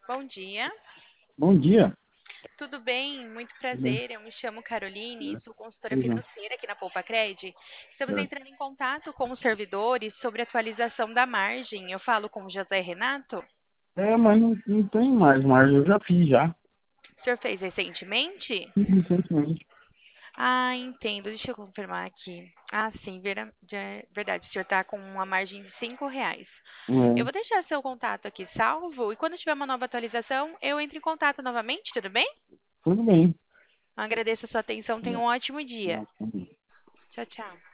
Bom dia, Bom dia. tudo bem? Muito Tudo bem? prazer. Eu me chamo Caroline, sou consultora Pois é, financeira aqui na Poupa Cred. Estamos certo. entrando em contato com os servidores sobre atualização da margem. Eu falo com o José Renato. Mas não tem mais, mas eu já fiz já. O senhor fez recentemente? Fiz recentemente. Ah, entendo. Deixa eu confirmar aqui. Ah, sim, verdade. O senhor está com uma margem de R$ 5. Eu É, vou deixar seu contato aqui salvo e quando tiver uma nova atualização, eu entro em contato novamente, tudo bem? tudo bem. Agradeço a sua atenção. Tenha um ótimo dia. É, Tchau, tchau.